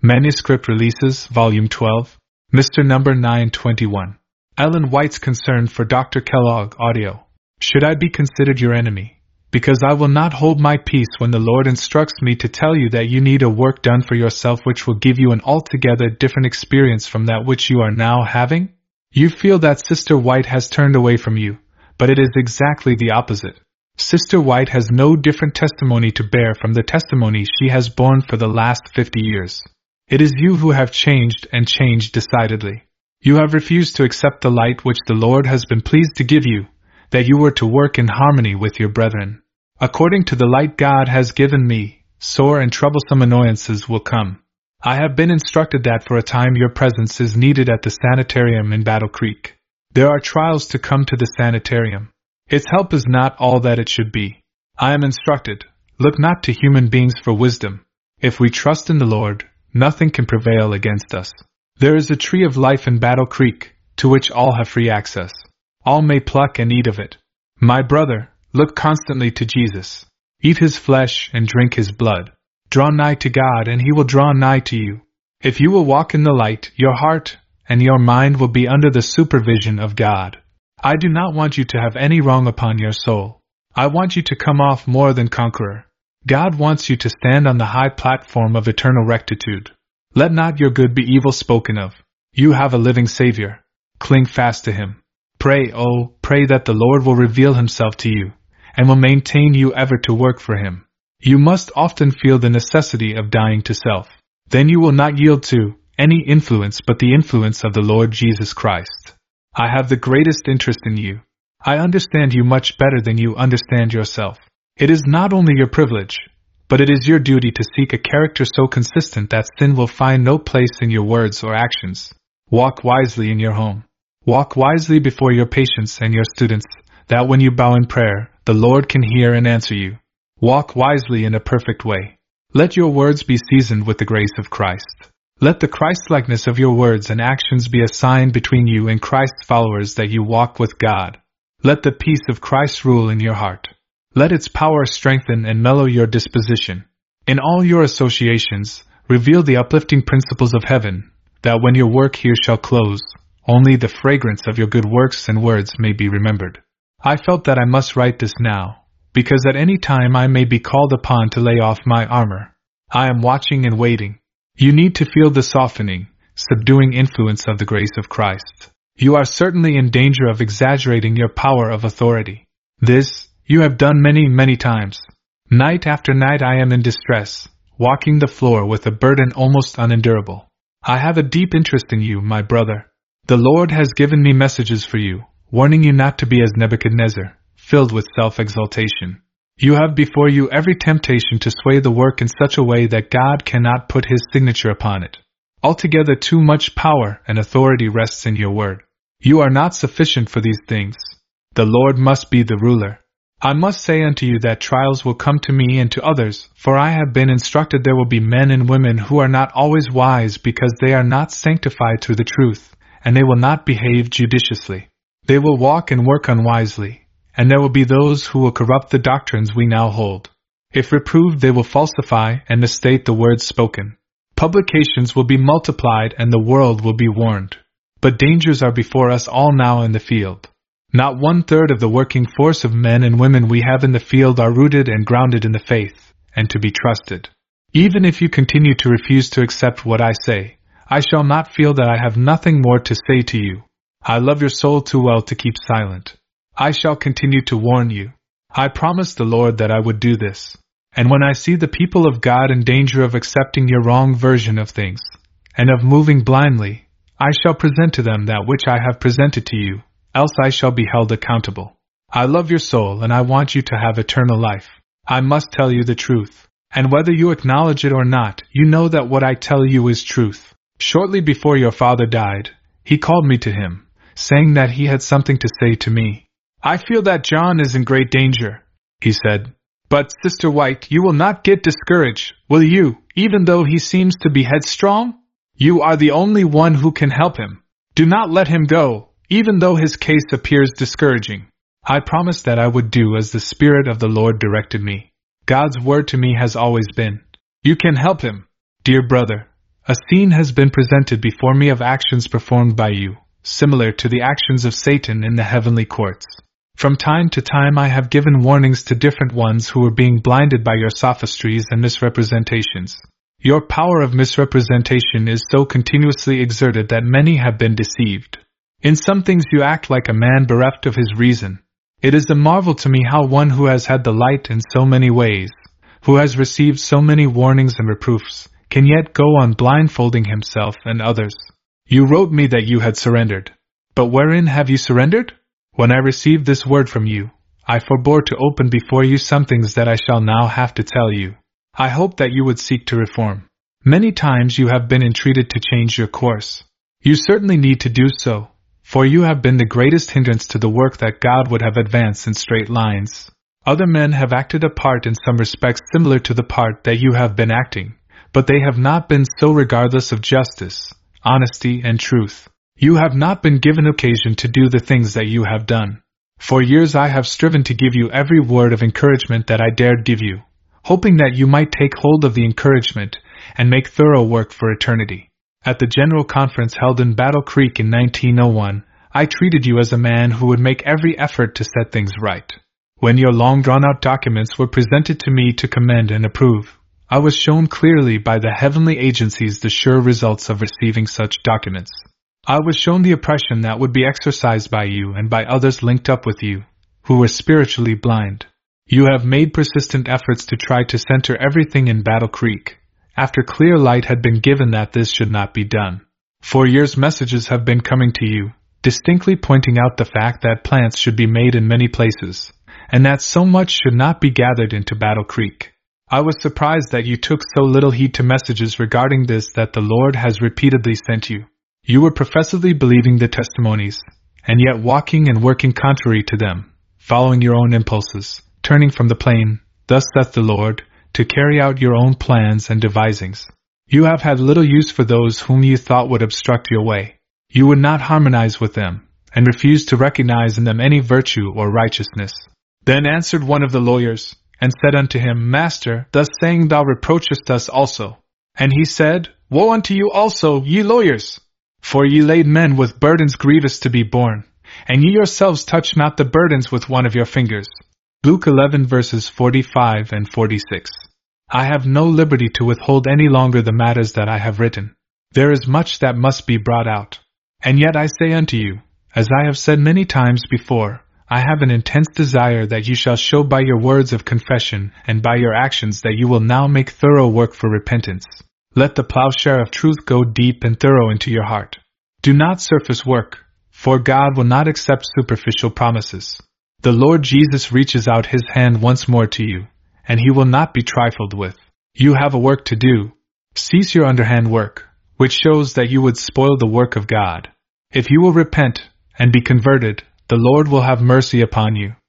Manuscript Releases, Volume 12, Mr. Number 921. Ellen White's Concern for Dr. Kellogg, Audio. Should I be considered your enemy? Because I will not hold my peace when the Lord instructs me to tell you that you need a work done for yourself which will give you an altogether different experience from that which you are now having? You feel that Sister White has turned away from you, but it is exactly the opposite. Sister White has no different testimony to bear from the testimony she has borne for the last 50 years. It is you who have changed and changed decidedly. You have refused to accept the light which the Lord has been pleased to give you, that you were to work in harmony with your brethren. According to the light God has given me, sore and troublesome annoyances will come. I have been instructed that for a time your presence is needed at the sanitarium in Battle Creek. There are trials to come to the sanitarium. Its help is not all that it should be. I am instructed, look not to human beings for wisdom. If we trust in the Lord, nothing can prevail against us. There is a tree of life in Battle Creek, to which all have free access. All may pluck and eat of it. My brother, look constantly to Jesus. Eat his flesh and drink his blood. Draw nigh to God, and he will draw nigh to you. If you will walk in the light, your heart and your mind will be under the supervision of God. I do not want you to have any wrong upon your soul. I want you to come off more than conqueror. God wants you to stand on the high platform of eternal rectitude. Let not your good be evil spoken of. You have a living Savior. Cling fast to him. Pray, oh, pray that the Lord will reveal himself to you, and will maintain you ever to work for him. You must often feel the necessity of dying to self. Then you will not yield to any influence but the influence of the Lord Jesus Christ. I have the greatest interest in you. I understand you much better than you understand yourself. It is not only your privilege, but it is your duty to seek a character so consistent that sin will find no place in your words or actions. Walk wisely in your home. Walk wisely before your patients and your students, that when you bow in prayer, the Lord can hear and answer you. Walk wisely in a perfect way. Let your words be seasoned with the grace of Christ. Let the Christ-likeness of your words and actions be a sign between you and Christ's followers that you walk with God. Let the peace of Christ rule in your heart. Let its power strengthen and mellow your disposition. In all your associations, reveal the uplifting principles of heaven, that when your work here shall close, only the fragrance of your good works and words may be remembered. I felt that I must write this now, because at any time I may be called upon to lay off my armor. I am watching and waiting. You need to feel the softening, subduing influence of the grace of Christ. You are certainly in danger of exaggerating your power of authority. This you have done many, many times. Night after night I am in distress, walking the floor with a burden almost unendurable. I have a deep interest in you, my brother. The Lord has given me messages for you, warning you not to be as Nebuchadnezzar, filled with self-exaltation. You have before you every temptation to sway the work in such a way that God cannot put his signature upon it. Altogether too much power and authority rests in your word. You are not sufficient for these things. The Lord must be the ruler. I must say unto you that trials will come to me and to others, for I have been instructed there will be men and women who are not always wise because they are not sanctified through the truth, and they will not behave judiciously. They will walk and work unwisely, and there will be those who will corrupt the doctrines we now hold. If reproved, they will falsify and misstate the words spoken. Publications will be multiplied and the world will be warned. But dangers are before us all now in the field. Not 1/3 of the working force of men and women we have in the field are rooted and grounded in the faith, and to be trusted. Even if you continue to refuse to accept what I say, I shall not feel that I have nothing more to say to you. I love your soul too well to keep silent. I shall continue to warn you. I promised the Lord that I would do this. And when I see the people of God in danger of accepting your wrong version of things, and of moving blindly, I shall present to them that which I have presented to you, else I shall be held accountable. I love your soul and I want you to have eternal life. I must tell you the truth, and whether you acknowledge it or not, you know that what I tell you is truth. Shortly before your father died, he called me to him, saying that he had something to say to me. I feel that John is in great danger, he said. But, Sister White, you will not get discouraged, will you, even though he seems to be headstrong? You are the only one who can help him. Do not let him go, even though his case appears discouraging. I promised that I would do as the Spirit of the Lord directed me. God's word to me has always been, you can help him. Dear brother, A scene has been presented before me of actions performed by you, similar to the actions of Satan in the heavenly courts. From time to time I have given warnings to different ones who were being blinded by your sophistries and misrepresentations. Your power of misrepresentation is so continuously exerted that many have been deceived. In some things you act like a man bereft of his reason. It is a marvel to me how one who has had the light in so many ways, who has received so many warnings and reproofs, can yet go on blindfolding himself and others. You wrote me that you had surrendered. But wherein have you surrendered? When I received this word from you, I forbore to open before you some things that I shall now have to tell you. I hope that you would seek to reform. Many times you have been entreated to change your course. You certainly need to do so, for you have been the greatest hindrance to the work that God would have advanced in straight lines. Other men have acted a part in some respects similar to the part that you have been acting, but they have not been so regardless of justice, honesty, and truth. You have not been given occasion to do the things that you have done. For years I have striven to give you every word of encouragement that I dared give you, hoping that you might take hold of the encouragement and make thorough work for eternity. At the General Conference held in Battle Creek in 1901, I treated you as a man who would make every effort to set things right. When your long drawn-out documents were presented to me to commend and approve, I was shown clearly by the heavenly agencies the sure results of receiving such documents. I was shown the oppression that would be exercised by you and by others linked up with you, who were spiritually blind. You have made persistent efforts to try to center everything in Battle Creek, after clear light had been given that this should not be done. For years messages have been coming to you, distinctly pointing out the fact that plants should be made in many places, and that so much should not be gathered into Battle Creek. I was surprised that you took so little heed to messages regarding this that the Lord has repeatedly sent you. You were professedly believing the testimonies, and yet walking and working contrary to them, following your own impulses, turning from the plain, thus saith the Lord, to carry out your own plans and devisings. You have had little use for those whom you thought would obstruct your way. You would not harmonize with them, and refused to recognize in them any virtue or righteousness. Then answered one of the lawyers, and said unto him, Master, thus saying thou reproachest us also. And he said, Woe unto you also, ye lawyers! For ye laid men with burdens grievous to be borne, and ye yourselves touch not the burdens with one of your fingers. Luke 11 verses 45 and 46. I have no liberty to withhold any longer the matters that I have written. There is much that must be brought out. And yet I say unto you, as I have said many times before, I have an intense desire that you shall show by your words of confession and by your actions that you will now make thorough work for repentance. Let the plowshare of truth go deep and thorough into your heart. Do not surface work, for God will not accept superficial promises. The Lord Jesus reaches out his hand once more to you, and he will not be trifled with. You have a work to do. Cease your underhand work, which shows that you would spoil the work of God. If you will repent and be converted, the Lord will have mercy upon you,